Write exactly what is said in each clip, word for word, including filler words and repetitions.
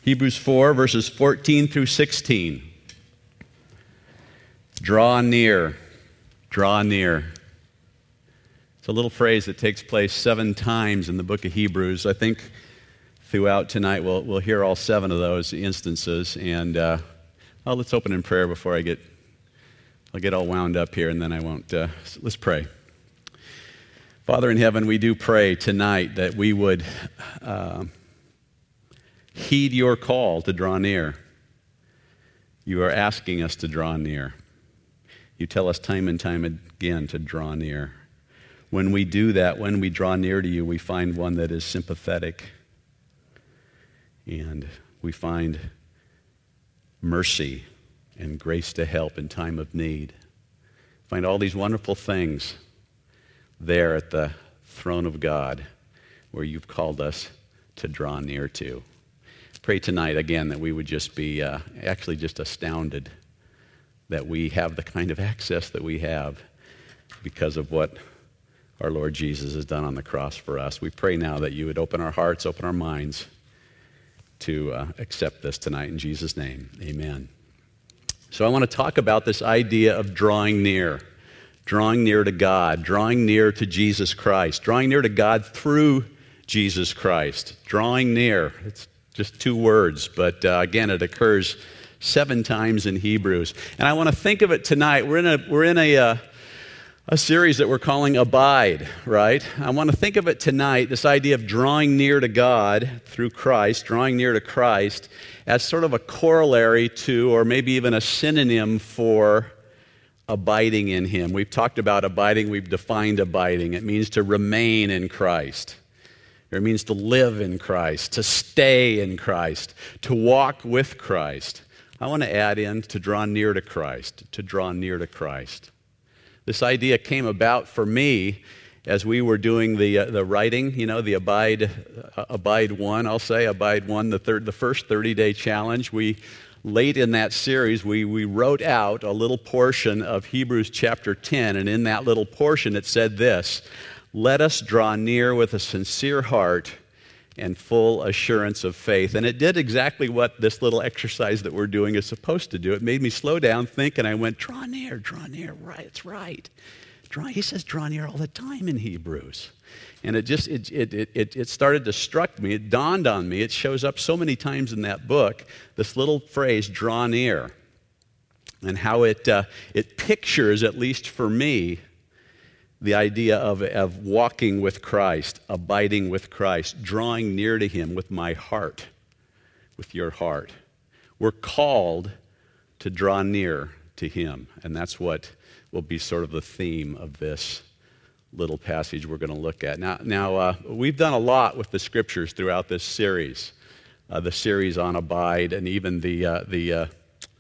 Hebrews four, verses fourteen through sixteen. Draw near, draw near. It's a little phrase that takes place seven times in the book of Hebrews. I think throughout tonight we'll, we'll hear all seven of those instances. And uh, well, let's open in prayer before I get, I'll get all wound up here, and then I won't. Uh, let's pray. Father in heaven, we do pray tonight that we would uh, heed your call to draw near. You are asking us to draw near. You tell us time and time again to draw near. When we do that, when we draw near to you, we find one that is sympathetic, and we find mercy and grace to help in time of need. Find all these wonderful things there at the throne of God where you've called us to draw near to. Pray tonight again that we would just be uh, actually just astounded that we have the kind of access that we have because of what our Lord Jesus has done on the cross for us. We pray now that you would open our hearts, open our minds to uh, accept this tonight in Jesus' name. Amen. So I want to talk about this idea of drawing near, drawing near to God, drawing near to Jesus Christ, drawing near to God through Jesus Christ. Drawing near, it's just two words, but uh, again, it occurs seven times in Hebrews. And I want to think of it tonight. We're in a we're in a uh, a series that we're calling Abide, right? I want to think of it tonight, this idea of drawing near to God through Christ, drawing near to Christ, as sort of a corollary to, or maybe even a synonym for, abiding in Him. We've talked about abiding, we've defined abiding. It means to remain in Christ. It means to live in Christ, to stay in Christ, to walk with Christ. I want to add in to draw near to Christ, to draw near to Christ. This idea came about for me as we were doing the uh, the writing, you know, the Abide uh, Abide One, I'll say, Abide One, the third, the first thirty-day challenge. We, late in that series, we, we wrote out a little portion of Hebrews chapter ten, and in that little portion it said this: let us draw near with a sincere heart and full assurance of faith. And it did exactly what this little exercise that we're doing is supposed to do. It made me slow down, think, and I went, draw near, draw near, right, it's right. Draw, he says draw near all the time in Hebrews. And it just, it, it, it, it started to struck me, it dawned on me, it shows up so many times in that book, this little phrase, draw near, and how it, uh, it pictures, at least for me, the idea of, of walking with Christ, abiding with Christ, drawing near to Him with my heart, with your heart. We're called to draw near to Him, and that's what will be sort of the theme of this little passage we're going to look at. Now, now uh, we've done a lot with the Scriptures throughout this series, uh, the series on Abide, and even the uh, the uh,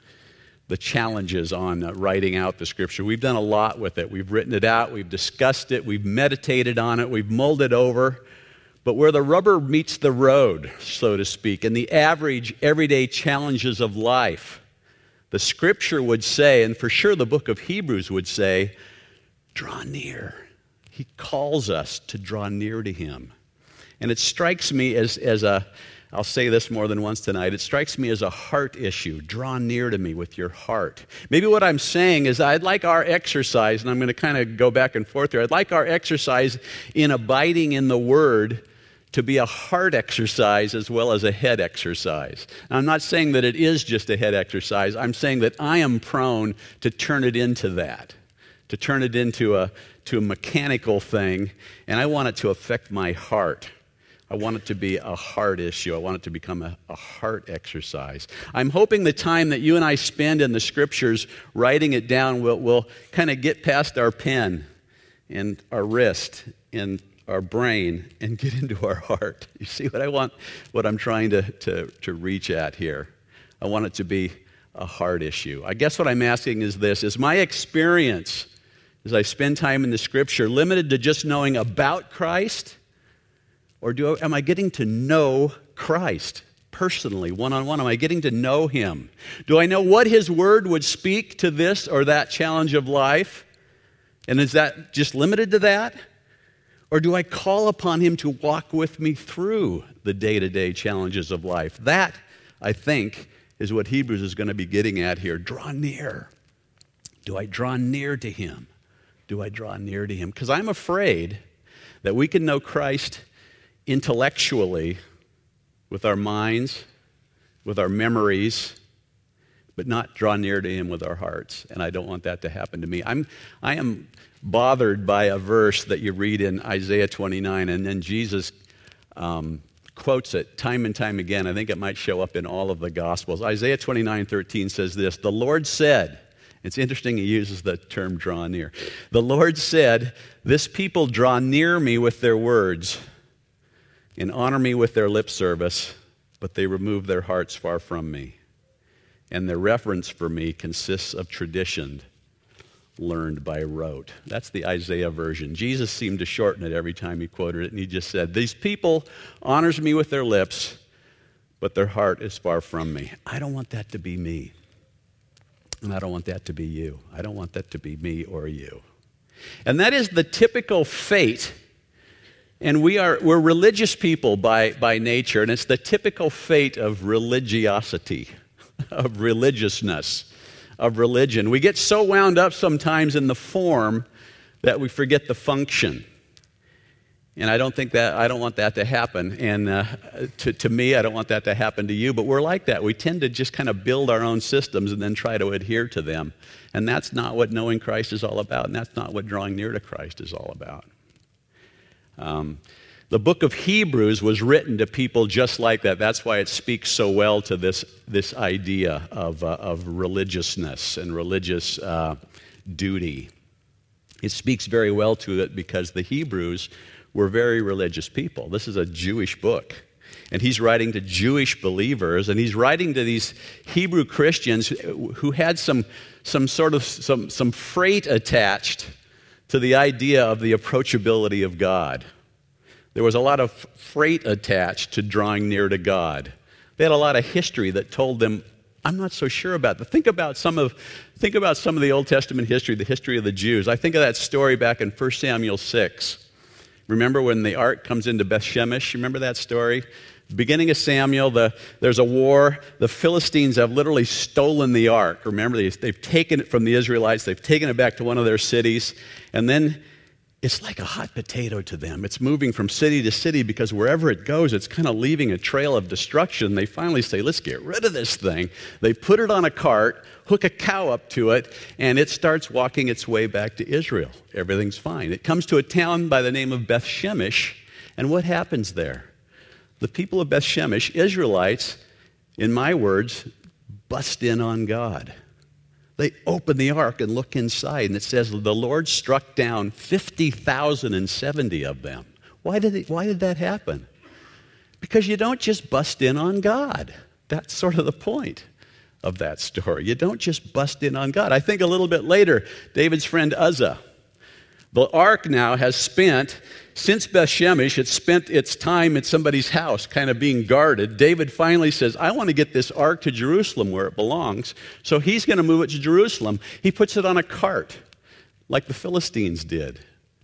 the challenges on uh, writing out the Scripture. We've done a lot with it. We've written it out, we've discussed it, we've meditated on it, we've mulled it over. But where the rubber meets the road, so to speak, and the average, everyday challenges of life, the Scripture would say, and for sure the book of Hebrews would say, draw near. He calls us to draw near to Him. And it strikes me as, as a, I'll say this more than once tonight, it strikes me as a heart issue. Draw near to me with your heart. Maybe what I'm saying is I'd like our exercise, and I'm going to kind of go back and forth here, I'd like our exercise in abiding in the Word to be a heart exercise as well as a head exercise. Now, I'm not saying that it is just a head exercise. I'm saying that I am prone to turn it into that, to turn it into a, to a mechanical thing, and I want it to affect my heart. I want it to be a heart issue. I want it to become a, a heart exercise. I'm hoping the time that you and I spend in the Scriptures writing it down will will kind of get past our pen and our wrist and our brain and get into our heart. You see what I want, what I'm trying to, to, to reach at here? I want it to be a heart issue. I guess what I'm asking is this: is my experience as I spend time in the Scripture limited to just knowing about Christ? Or do am I getting to know Christ personally, one-on-one? Am I getting to know Him? Do I know what His Word would speak to this or that challenge of life? And is that just limited to that? Or do I call upon Him to walk with me through the day-to-day challenges of life? That, I think, is what Hebrews is going to be getting at here. Draw near. Do I draw near to him? Do I draw near to him? Because I'm afraid that we can know Christ intellectually with our minds, with our memories, but not draw near to him with our hearts. And I don't want that to happen to me. I'm, I am bothered by a verse that you read in Isaiah twenty-nine, and then Jesus um, quotes it time and time again. I think it might show up in all of the Gospels. Isaiah twenty-nine thirteen says this, "The Lord said," it's interesting he uses the term draw near. "The Lord said, this people draw near me with their words and honor me with their lip service, but they remove their hearts far from me. And their reverence for me consists of tradition learned by rote." That's the Isaiah version. Jesus seemed to shorten it every time he quoted it, and he just said, "These people honors me with their lips, but their heart is far from me." I don't want that to be me. And I don't want that to be you. I don't want that to be me or you. And that is the typical fate. And we are, we're religious people by, by nature, and it's the typical fate of religiosity, of religiousness, of religion. We get so wound up sometimes in the form that we forget the function. And I don't think that, I don't want that to happen. And uh, to, to me, I don't want that to happen to you, but we're like that. We tend to just kind of build our own systems and then try to adhere to them. And that's not what knowing Christ is all about, and that's not what drawing near to Christ is all about. Um, the book of Hebrews was written to people just like that. That's why it speaks so well to this, this idea of, uh, of religiousness and religious uh, duty. It speaks very well to it because the Hebrews were very religious people. This is a Jewish book. And he's writing to Jewish believers, and he's writing to these Hebrew Christians who had some, some sort of some, some freight attached to the idea of the approachability of God. There was a lot of freight attached to drawing near to God. They had a lot of history that told them, I'm not so sure about that. Think about some of, think about some of the Old Testament history, the history of the Jews. I think of that story back in First Samuel six. Remember when the ark comes into Beth Shemesh? Remember that story? Beginning of Samuel, the, there's a war. The Philistines have literally stolen the ark. Remember, they, they've taken it from the Israelites. They've taken it back to one of their cities. And then it's like a hot potato to them. It's moving from city to city because wherever it goes, it's kind of leaving a trail of destruction. They finally say, let's get rid of this thing. They put it on a cart, hook a cow up to it, and it starts walking its way back to Israel. Everything's fine. It comes to a town by the name of Beth Shemesh, and what happens there? The people of Beth Shemesh, Israelites, in my words, bust in on God. They open the ark and look inside, and it says the Lord struck down fifty thousand seventy of them. Why did it, why did that happen? Because you don't just bust in on God. That's sort of the point of that story. You don't just bust in on God. I think a little bit later, David's friend Uzzah. The ark now has spent, since Beth Shemesh, it's spent its time at somebody's house, kind of being guarded. David finally says, I want to get this ark to Jerusalem where it belongs. So he's going to move it to Jerusalem. He puts it on a cart, like the Philistines did.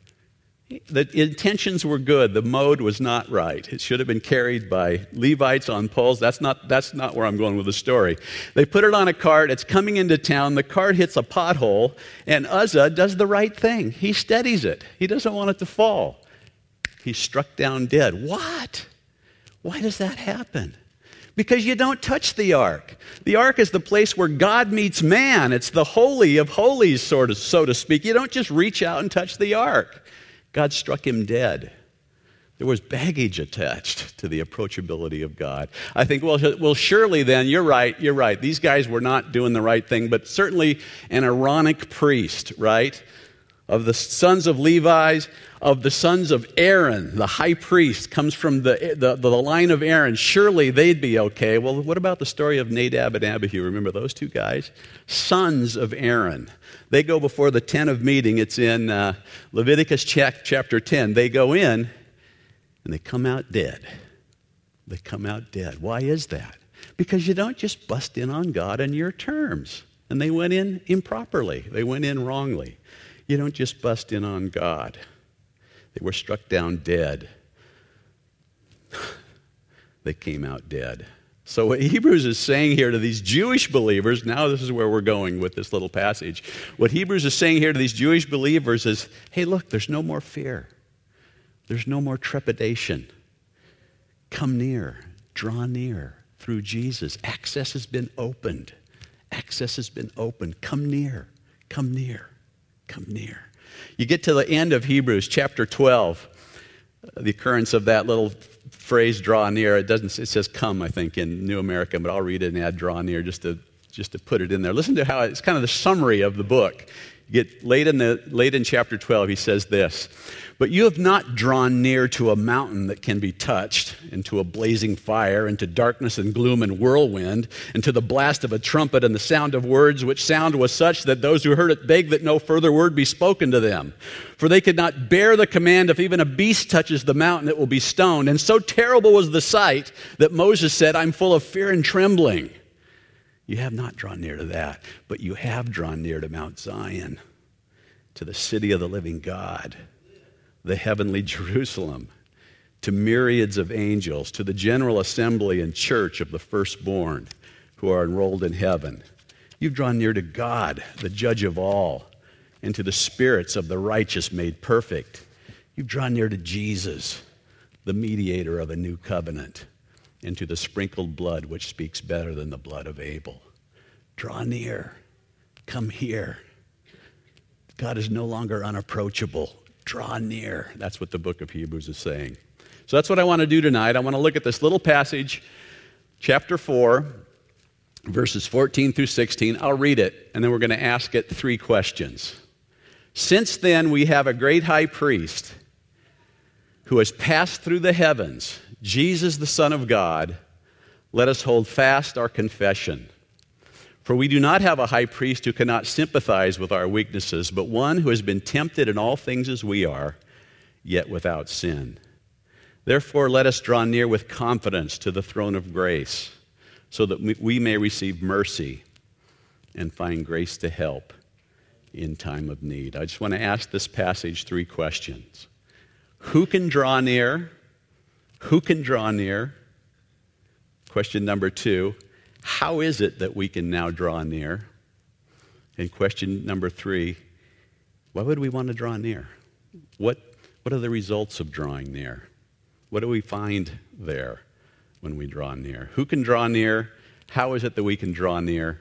The intentions were good. The mode was not right. It should have been carried by Levites on poles. That's not, that's not where I'm going with the story. They put it on a cart. It's coming into town. The cart hits a pothole, and Uzzah does the right thing. He steadies it. He doesn't want it to fall. He's struck down dead. What? Why does that happen? Because you don't touch the ark. The ark is the place where God meets man. It's the holy of holies, sort of, so to speak. You don't just reach out and touch the ark. God struck him dead. There was baggage attached to the approachability of God. I think, well, well, surely then, you're right, you're right. These guys were not doing the right thing, but certainly an Aaronic priest, right? Of the sons of Levi, of the sons of Aaron, the high priest, comes from the, the, the line of Aaron. Surely they'd be okay. Well, what about the story of Nadab and Abihu? Remember those two guys? Sons of Aaron. They go before the tent of meeting. It's in uh, Leviticus chapter ten. They go in, and they come out dead. They come out dead. Why is that? Because you don't just bust in on God on your terms. And they went in improperly. They went in wrongly. You don't just bust in on God. They were struck down dead. They came out dead. So what Hebrews is saying here to these Jewish believers, now this is where we're going with this little passage. What Hebrews is saying here to these Jewish believers is, hey, look, there's no more fear. There's no more trepidation. Come near, draw near through Jesus. Access has been opened. Access has been opened. Come near, come near, come near. You get to the end of Hebrews chapter twelve, the occurrence of that little phrase, draw near. It doesn't, it says come, I think, in New American, but I'll read it and add draw near just to, just to put it in there. Listen to how it's kind of the summary of the book. You get late in, the, late in chapter twelve, he says this, but you have not drawn near to a mountain that can be touched, and to a blazing fire, and to darkness and gloom and whirlwind, and to the blast of a trumpet and the sound of words, which sound was such that those who heard it begged that no further word be spoken to them. For they could not bear the command, if even a beast touches the mountain, it will be stoned. And so terrible was the sight that Moses said, I'm full of fear and trembling. You have not drawn near to that, but you have drawn near to Mount Zion, to the city of the living God, the heavenly Jerusalem, to myriads of angels, to the general assembly and church of the firstborn who are enrolled in heaven. You've drawn near to God, the judge of all, and to the spirits of the righteous made perfect. You've drawn near to Jesus, the mediator of a new covenant, and to the sprinkled blood which speaks better than the blood of Abel. Draw near. Come here. God is no longer unapproachable. Draw near. That's what the book of Hebrews is saying. So that's what I want to do tonight. I want to look at this little passage, chapter four, verses fourteen through sixteen. I'll read it, and then we're going to ask it three questions. Since then, we have a great high priest who has passed through the heavens, Jesus, the Son of God. Let us hold fast our confession. For we do not have a high priest who cannot sympathize with our weaknesses, but one who has been tempted in all things as we are, yet without sin. Therefore, let us draw near with confidence to the throne of grace, so that we may receive mercy and find grace to help in time of need. I just want to ask this passage three questions. Who can draw near? Who can draw near? Question number two, how is it that we can now draw near? And question number three, why would we want to draw near? What, what are the results of drawing near? What do we find there when we draw near? Who can draw near? How is it that we can draw near?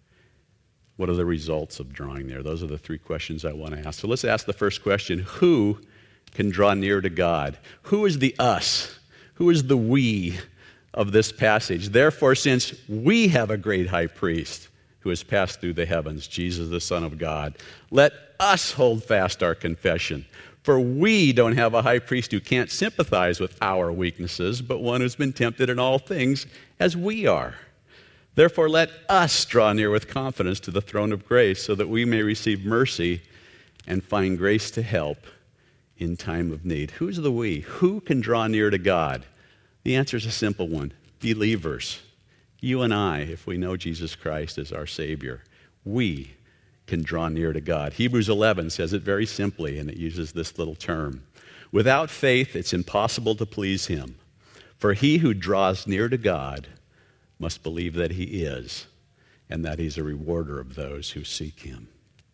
What are the results of drawing near? Those are the three questions I want to ask. So let's ask the first question. Who can draw near to God? Who is the us? Who is the we of this passage? Therefore, since we have a great high priest who has passed through the heavens, Jesus, the Son of God, let us hold fast our confession. For we don't have a high priest who can't sympathize with our weaknesses, but one who's been tempted in all things as we are. Therefore, let us draw near with confidence to the throne of grace, so that we may receive mercy and find grace to help in time of need. Who's the we? Who can draw near to God? The answer is a simple one. Believers. You and I, if we know Jesus Christ as our Savior, we can draw near to God. Hebrews eleven says it very simply, and it uses this little term. Without faith, it's impossible to please Him. For he who draws near to God must believe that He is, and that He's a rewarder of those who seek Him.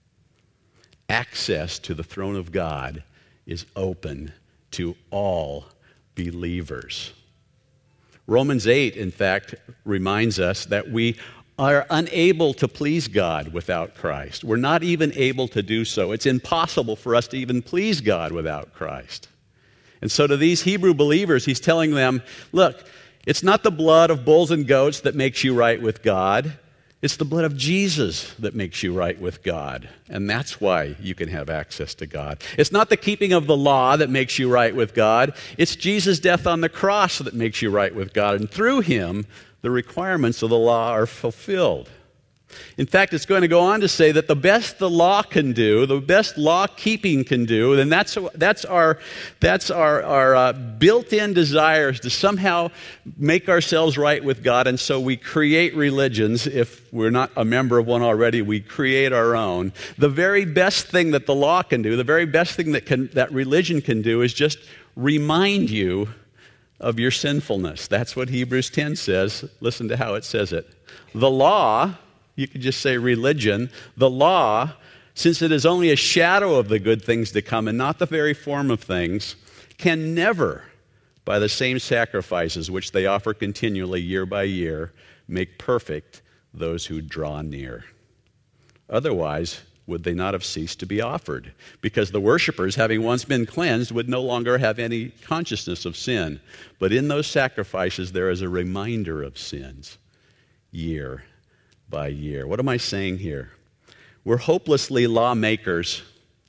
Access to the throne of God is open to all believers. Romans eight, in fact, reminds us that we are unable to please God without Christ. We're not even able to do so. It's impossible for us to even please God without Christ. And so to these Hebrew believers, he's telling them, look, it's not the blood of bulls and goats that makes you right with God. It's the blood of Jesus that makes you right with God. And that's why you can have access to God. It's not the keeping of the law that makes you right with God. It's Jesus' death on the cross that makes you right with God. And through Him, the requirements of the law are fulfilled. In fact, it's going to go on to say that the best the law can do, the best law-keeping can do, then that's, that's our, that's our, our uh, built-in desires to somehow make ourselves right with God, and so we create religions. If we're not a member of one already, we create our own. The very best thing that the law can do, the very best thing that, can, that religion can do is just remind you of your sinfulness. That's what Hebrews ten says. Listen to how it says it. The law, you could just say religion, the law, since it is only a shadow of the good things to come and not the very form of things, can never, by the same sacrifices which they offer continually year by year, make perfect those who draw near. Otherwise, would they not have ceased to be offered? Because the worshipers, having once been cleansed, would no longer have any consciousness of sin. But in those sacrifices, there is a reminder of sins year by year. What am I saying here? We're hopelessly lawmakers,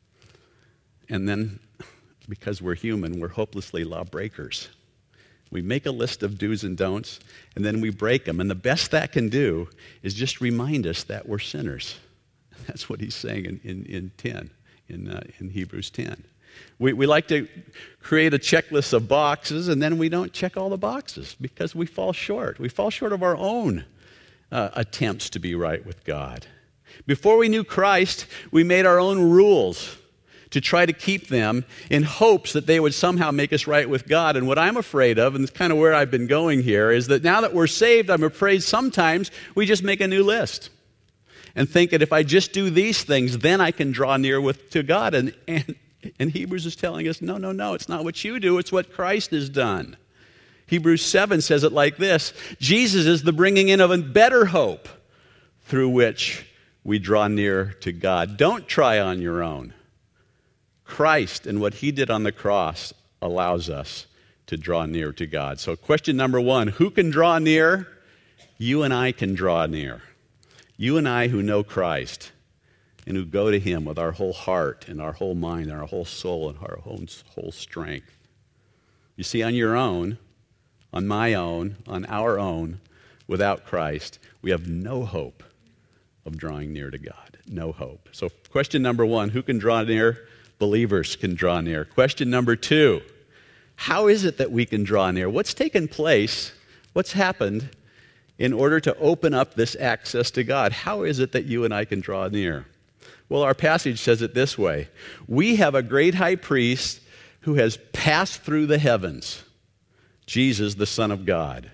and then, because we're human, we're hopelessly lawbreakers. We make a list of do's and don'ts, and then we break them. And the best that can do is just remind us that we're sinners. That's what he's saying in, in, in ten, in, uh, in Hebrews ten. We, we like to create a checklist of boxes, and then we don't check all the boxes because we fall short. We fall short of our own uh, attempts to be right with God. Before we knew Christ, we made our own rules to try to keep them in hopes that they would somehow make us right with God. And what I'm afraid of, and it's kind of where I've been going here, is that now that we're saved, I'm afraid sometimes we just make a new list and think that if I just do these things, then I can draw near with to God. And, and, and Hebrews is telling us, no, no, no, it's not what you do, it's what Christ has done. Hebrews seven says it like this: Jesus is the bringing in of a better hope through which we draw near to God. Don't try on your own. Christ and what he did on the cross allows us to draw near to God. So question number one, who can draw near? You and I can draw near. You and I who know Christ and who go to him with our whole heart and our whole mind and our whole soul and our whole, whole strength. You see, on your own, on my own, on our own, without Christ, we have no hope of drawing near to God. No hope. So question number one, who can draw near? Believers can draw near. Question number two, how is it that we can draw near? What's taken place? What's happened in order to open up this access to God? How is it that you and I can draw near? Well, our passage says it this way: we have a great high priest who has passed through the heavens, Jesus, the Son of God.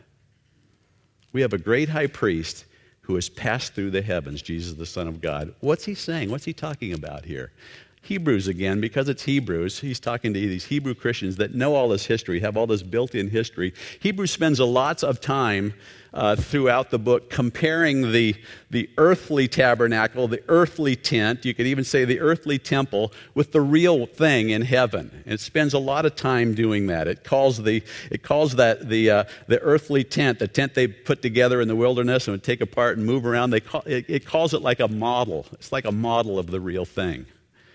We have a great high priest who has passed through the heavens, Jesus, the Son of God. What's he saying? What's he talking about here? Hebrews again, because it's Hebrews, he's talking to these Hebrew Christians that know all this history, have all this built-in history. Hebrews spends a lot of time uh, throughout the book comparing the, the earthly tabernacle, the earthly tent, you could even say the earthly temple, with the real thing in heaven. And it spends a lot of time doing that. It calls the it calls that the uh, the earthly tent, the tent they put together in the wilderness and would take apart and move around. They call, it, it calls it like a model. It's like a model of the real thing.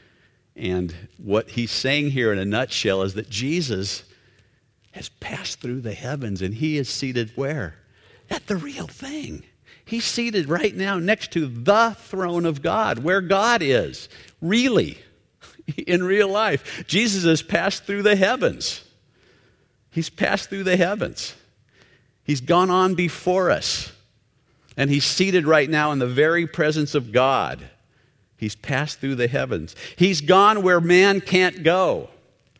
And what he's saying here in a nutshell is that Jesus has passed through the heavens, and he is seated where? At the real thing. He's seated right now next to the throne of God, where God is, really, in real life. Jesus has passed through the heavens. He's passed through the heavens. He's gone on before us, and he's seated right now in the very presence of God. He's passed through the heavens. He's gone where man can't go.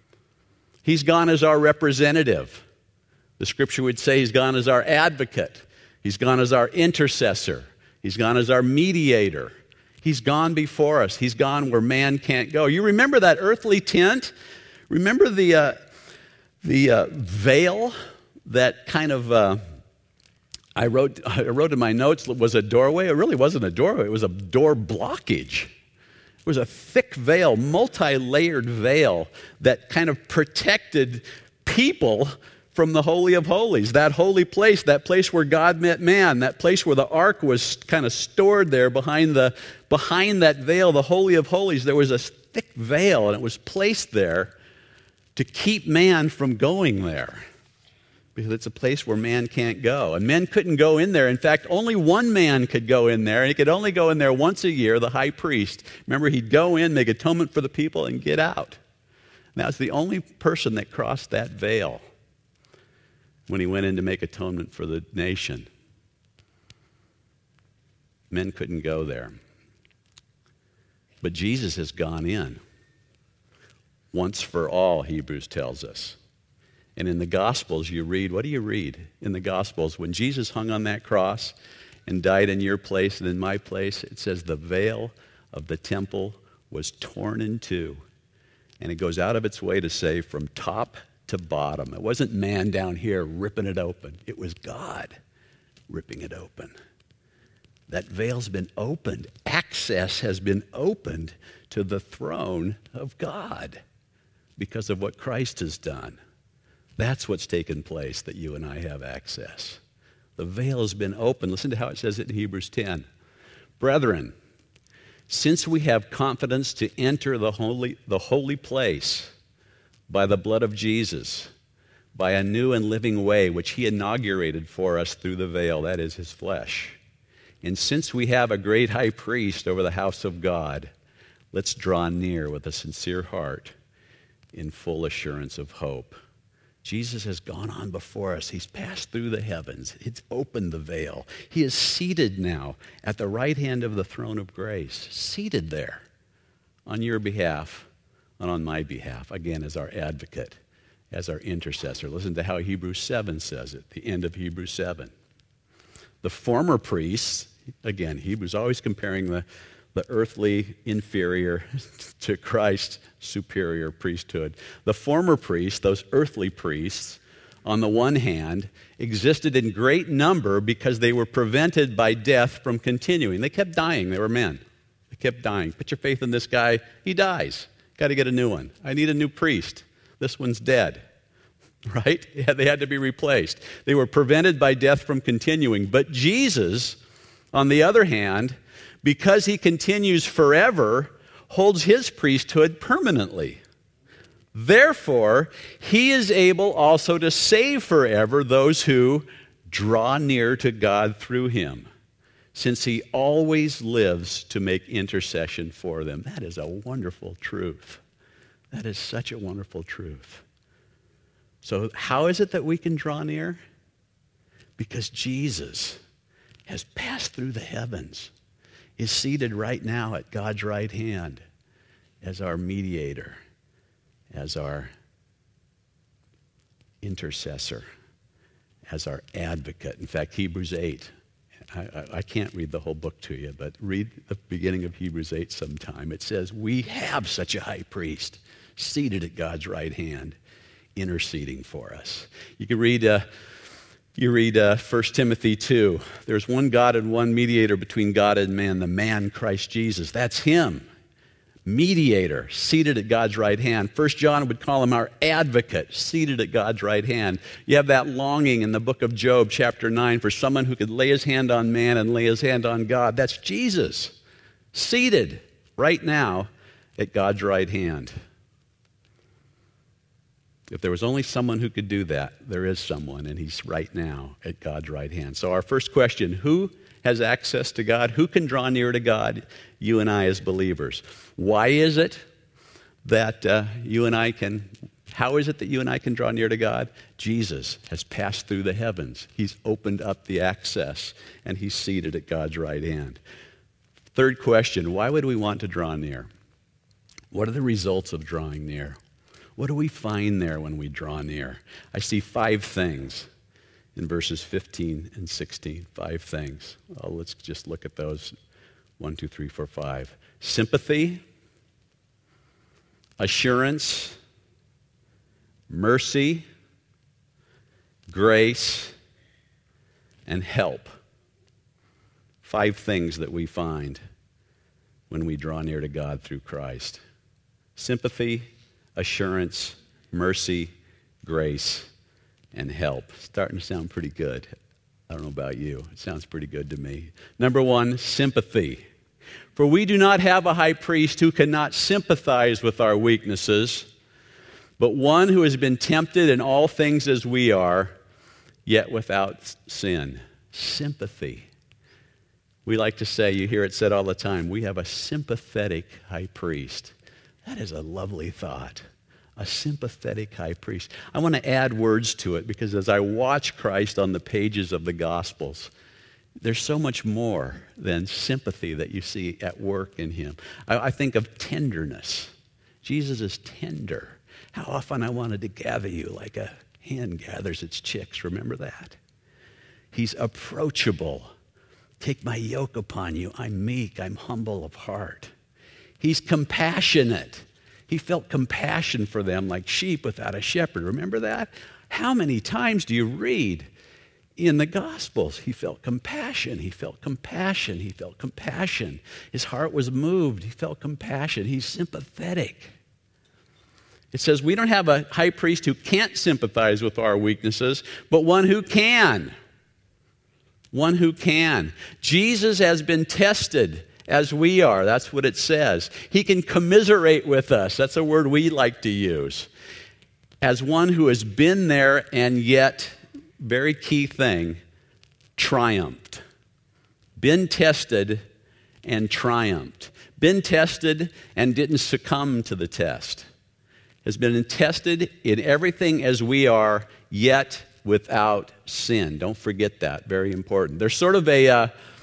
He's gone as our representative. The scripture would say he's gone as our advocate. He's gone as our intercessor. He's gone as our mediator. He's gone before us. He's gone where man can't go. You remember that earthly tent? Remember the, uh, the uh, veil that kind of... Uh, I wrote, I wrote in my notes, was a doorway. It really wasn't a doorway. It was a door blockage. It was a thick veil, multi-layered veil that kind of protected people from the Holy of Holies, that holy place, that place where God met man, that place where the ark was kind of stored there behind, the, behind that veil, the Holy of Holies. There was a thick veil, and it was placed there to keep man from going there, because it's a place where man can't go. And men couldn't go in there. In fact, only one man could go in there, and he could only go in there once a year, the high priest. Remember, he'd go in, make atonement for the people, and get out. And that was the only person that crossed that veil when he went in to make atonement for the nation. Men couldn't go there. But Jesus has gone in once for all, Hebrews tells us. And in the Gospels, you read, what do you read in the Gospels? When Jesus hung on that cross and died in your place and in my place, it says the veil of the temple was torn in two. And it goes out of its way to say from top to bottom. It wasn't man down here ripping it open. It was God ripping it open. That veil's been opened. Access has been opened to the throne of God because of what Christ has done. That's what's taken place, that you and I have access. The veil has been opened. Listen to how it says it in Hebrews ten. Brethren, since we have confidence to enter the holy, the holy place by the blood of Jesus, by a new and living way which he inaugurated for us through the veil, that is his flesh. And since we have a great high priest over the house of God, let's draw near with a sincere heart in full assurance of hope. Jesus has gone on before us. He's passed through the heavens. It's opened the veil. He is seated now at the right hand of the throne of grace, seated there on your behalf and on my behalf, again, as our advocate, as our intercessor. Listen to how Hebrews seven says it, the end of Hebrews seven. The former priests, again, Hebrews always comparing the, the earthly inferior to Christ's superior priesthood. The former priests, those earthly priests, on the one hand, existed in great number because they were prevented by death from continuing. They kept dying. They were men. They kept dying. Put your faith in this guy. He dies. Got to get a new one. I need a new priest. This one's dead. Right? Yeah, they had to be replaced. They were prevented by death from continuing. But Jesus, on the other hand, because he continues forever, holds his priesthood permanently. Therefore, he is able also to save forever those who draw near to God through him, since he always lives to make intercession for them. That is a wonderful truth. That is such a wonderful truth. So how is it that we can draw near? Because Jesus has passed through the heavens, is seated right now at God's right hand as our mediator, as our intercessor, as our advocate. In fact, Hebrews eight, I, I, I can't read the whole book to you, but read the beginning of Hebrews eight sometime. It says, we have such a high priest seated at God's right hand, interceding for us. You can read, uh, you read uh, First Timothy two. There's one God and one mediator between God and man, the man Christ Jesus. That's him. Mediator, seated at God's right hand. First John would call him our advocate, seated at God's right hand. You have that longing in the book of Job, chapter nine, for someone who could lay his hand on man and lay his hand on God. That's Jesus, seated right now at God's right hand. If there was only someone who could do that, there is someone, and he's right now at God's right hand. So our first question, who has access to God? Who can draw near to God? You and I as believers. Why is it that uh, you and I can, how is it that you and I can draw near to God? Jesus has passed through the heavens. He's opened up the access, and he's seated at God's right hand. Third question, why would we want to draw near? What are the results of drawing near? What do we find there when we draw near? I see five things in verses fifteen and sixteen. Five things. Well, let's just look at those. One, two, three, four, five. Sympathy, assurance, mercy, grace, and help. Five things that we find when we draw near to God through Christ. Sympathy, assurance, mercy, grace, and help. Starting to sound pretty good. I don't know about you. It sounds pretty good to me. Number one, sympathy. For we do not have a high priest who cannot sympathize with our weaknesses, but one who has been tempted in all things as we are, yet without sin. Sympathy. We like to say, you hear it said all the time, we have a sympathetic high priest. That is a lovely thought. A sympathetic high priest. I want to add words to it because as I watch Christ on the pages of the Gospels, there's so much more than sympathy that you see at work in him. I, I think of tenderness. Jesus is tender. How often I wanted to gather you like a hen gathers its chicks. Remember that? He's approachable. Take my yoke upon you. I'm meek. I'm humble of heart. He's compassionate. He felt compassion for them like sheep without a shepherd. Remember that? How many times do you read in the Gospels? He felt compassion. He felt compassion. He felt compassion. His heart was moved. He felt compassion. He's sympathetic. It says we don't have a high priest who can't sympathize with our weaknesses, but one who can. One who can. Jesus has been tested as we are. That's what it says. He can commiserate with us. That's a word we like to use. As one who has been there and yet, very key thing, triumphed. Been tested and triumphed. Been tested and didn't succumb to the test. Has been tested in everything as we are, yet without sin. Don't forget that. Very important. There's sort of a uh,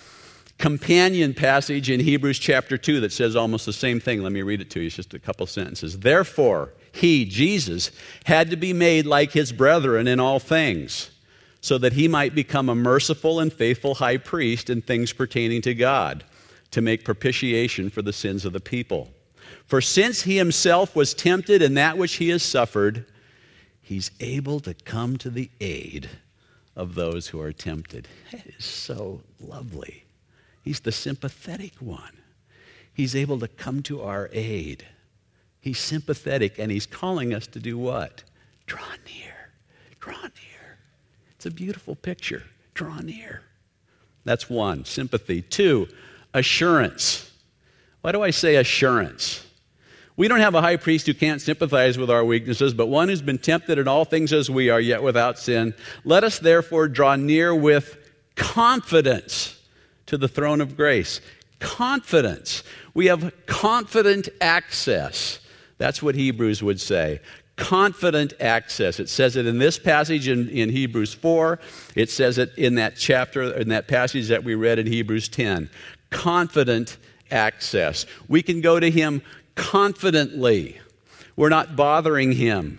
companion passage in Hebrews chapter two that says almost the same thing. Let me read it to you. It's just a couple sentences. Therefore, he, Jesus, had to be made like his brethren in all things, so that he might become a merciful and faithful high priest in things pertaining to God, to make propitiation for the sins of the people. For since he himself was tempted in that which he has suffered, he's able to come to the aid of those who are tempted. That is so lovely. He's the sympathetic one. He's able to come to our aid. He's sympathetic, and he's calling us to do what? Draw near. Draw near. It's a beautiful picture. Draw near. That's one, sympathy. Two, assurance. Why do I say assurance? We don't have a high priest who can't sympathize with our weaknesses, but one who's been tempted in all things as we are, yet without sin. Let us therefore draw near with confidence to the throne of grace. Confidence. We have confident access. That's what Hebrews would say. Confident access. It says it in this passage in, in Hebrews four. It says it in that chapter, in that passage that we read in Hebrews ten. Confident access. We can go to him confidently. We're not bothering him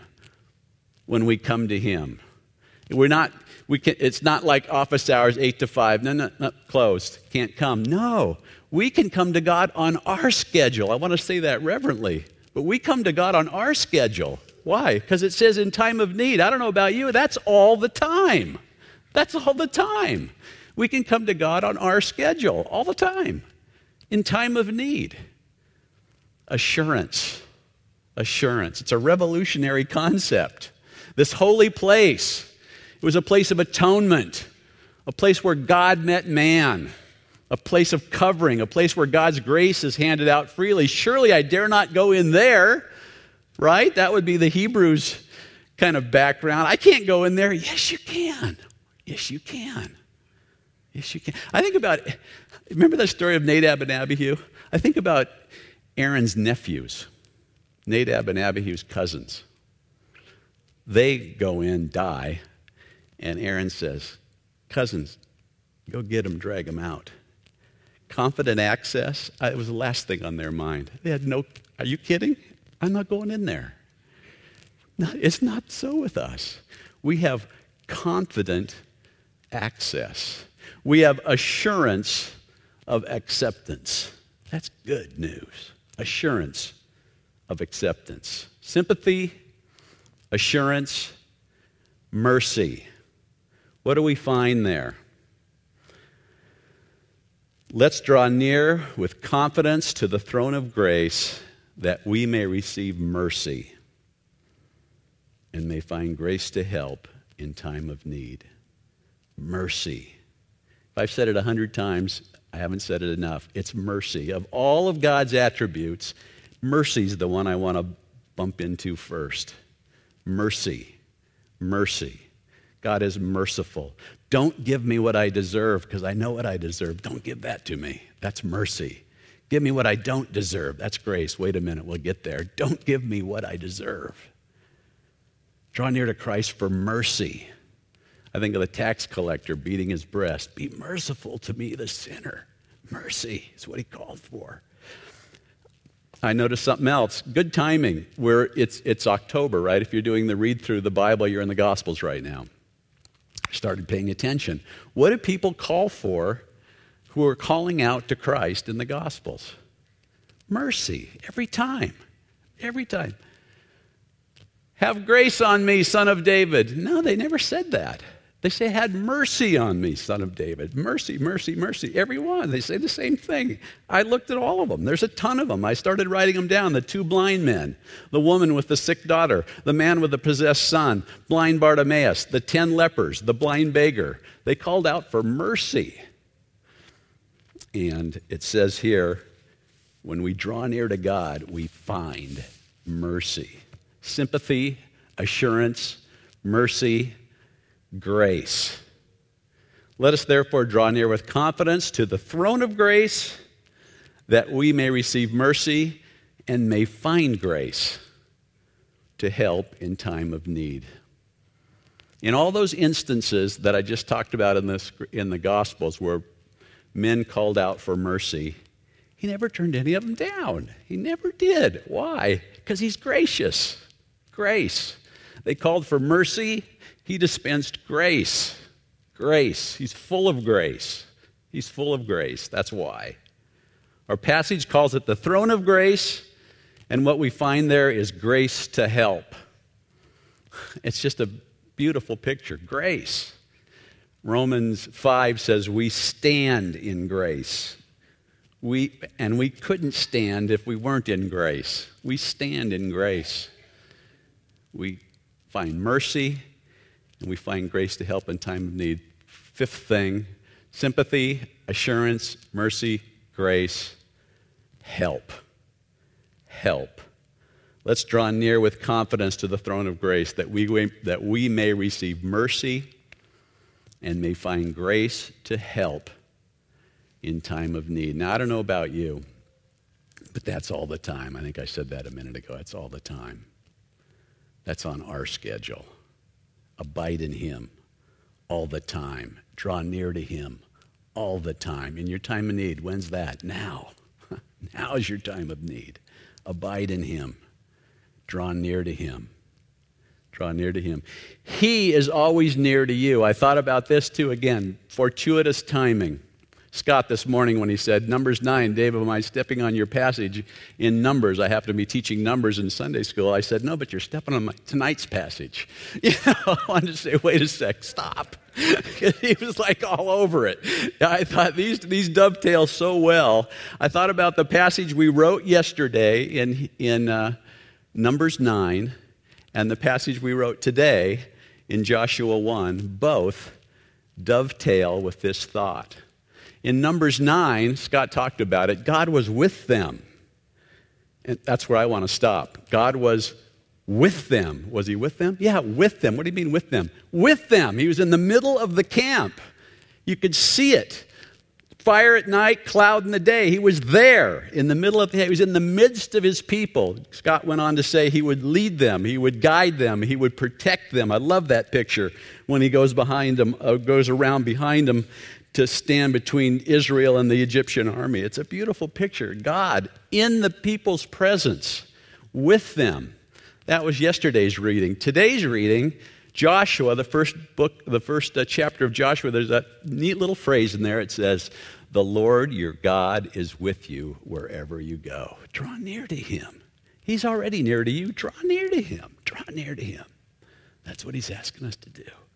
when we come to him. We're not, we can, it's not like office hours, eight to five. No, no, no, closed. Can't come. No. We can come to God on our schedule. I want to say that reverently. But we come to God on our schedule. Why? Because it says in time of need. I don't know about you. That's all the time. That's all the time. We can come to God on our schedule all the time. In time of need. Assurance. Assurance. It's a revolutionary concept. This holy place, it was a place of atonement, a place where God met man, a place of covering, a place where God's grace is handed out freely. Surely I dare not go in there, right? That would be the Hebrews kind of background. I can't go in there. Yes, you can. Yes, you can. Yes, you can. I think about, remember that story of Nadab and Abihu? I think about Aaron's nephews, Nadab and Abihu's cousins. They go in, die, and Aaron says, cousins, go get them, drag them out. Confident access, it was the last thing on their mind. They had no, are you kidding? I'm not going in there. No, it's not so with us. We have confident access. We have assurance of acceptance. That's good news. Assurance of acceptance. Sympathy, assurance, mercy. What do we find there? Let's draw near with confidence to the throne of grace that we may receive mercy and may find grace to help in time of need. Mercy. If I've said it a hundred times, I haven't said it enough. It's mercy. Of all of God's attributes, mercy is the one I want to bump into first. Mercy. Mercy. God is merciful. Don't give me what I deserve because I know what I deserve. Don't give that to me. That's mercy. Give me what I don't deserve. That's grace. Wait a minute, we'll get there. Don't give me what I deserve. Draw near to Christ for mercy. I think of the tax collector beating his breast. Be merciful to me, the sinner. Mercy is what he called for. I noticed something else. Good timing, where it's, it's October, right? If you're doing the read through the Bible, you're in the Gospels right now. I started paying attention. What do people call for who are calling out to Christ in the Gospels? Mercy, every time, every time. Have grace on me, son of David. No, they never said that. They say, had mercy on me, son of David. Mercy, mercy, mercy. Every one. They say the same thing. I looked at all of them. There's a ton of them. I started writing them down. The two blind men, the woman with the sick daughter, the man with the possessed son, blind Bartimaeus, the ten lepers, the blind beggar. They called out for mercy. And it says here, when we draw near to God, we find mercy. Sympathy, assurance, mercy, grace. Let us therefore draw near with confidence to the throne of grace, that we may receive mercy and may find grace to help in time of need. In all those instances that I just talked about in, this, in the Gospels where men called out for mercy, he never turned any of them down. He never did. Why? Because he's gracious. Grace. They called for mercy. He dispensed grace. Grace. He's full of grace. He's full of grace. That's why. Our passage calls it the throne of grace, and what we find there is grace to help. It's just a beautiful picture. Grace. Romans five says we stand in grace. We, and we couldn't stand if we weren't in grace. We stand in grace. We find mercy, and we find grace to help in time of need. Fifth thing, sympathy, assurance, mercy, grace, help. Help. Let's draw near with confidence to the throne of grace, that we, that we may receive mercy and may find grace to help in time of need. Now, I don't know about you, but that's all the time. I think I said that a minute ago. That's all the time. That's on our schedule. Abide in him all the time. Draw near to him all the time. In your time of need, when's that? Now. Now is your time of need. Abide in him. Draw near to him. Draw near to him. He is always near to you. I thought about this too again. Fortuitous timing. Scott this morning when he said, Numbers nine, Dave, am I stepping on your passage in Numbers? I happen to be teaching Numbers in Sunday school. I said, no, but you're stepping on my, tonight's passage. You know, I wanted to say, wait a sec, stop. He was like all over it. I thought these, these dovetail so well. I thought about the passage we wrote yesterday in, in uh, Numbers nine and the passage we wrote today in Joshua one. Both dovetail with this thought. In Numbers nine, Scott talked about it, God was with them. And that's where I want to stop. God was with them. Was he with them? Yeah, with them. What do you mean with them? With them. He was in the middle of the camp. You could see it. Fire at night, cloud in the day. He was there in the middle of the, he was in the midst of his people. Scott went on to say he would lead them, he would guide them, he would protect them. I love that picture when he goes behind them, uh, goes around behind them to stand between Israel and the Egyptian army. It's a beautiful picture. God in the people's presence with them. That was yesterday's reading. Today's reading, Joshua, the first book, the first uh, chapter of Joshua, there's a neat little phrase in there. It says, the Lord your God is with you wherever you go. Draw near to him. He's already near to you. Draw near to him. Draw near to him. That's what he's asking us to do.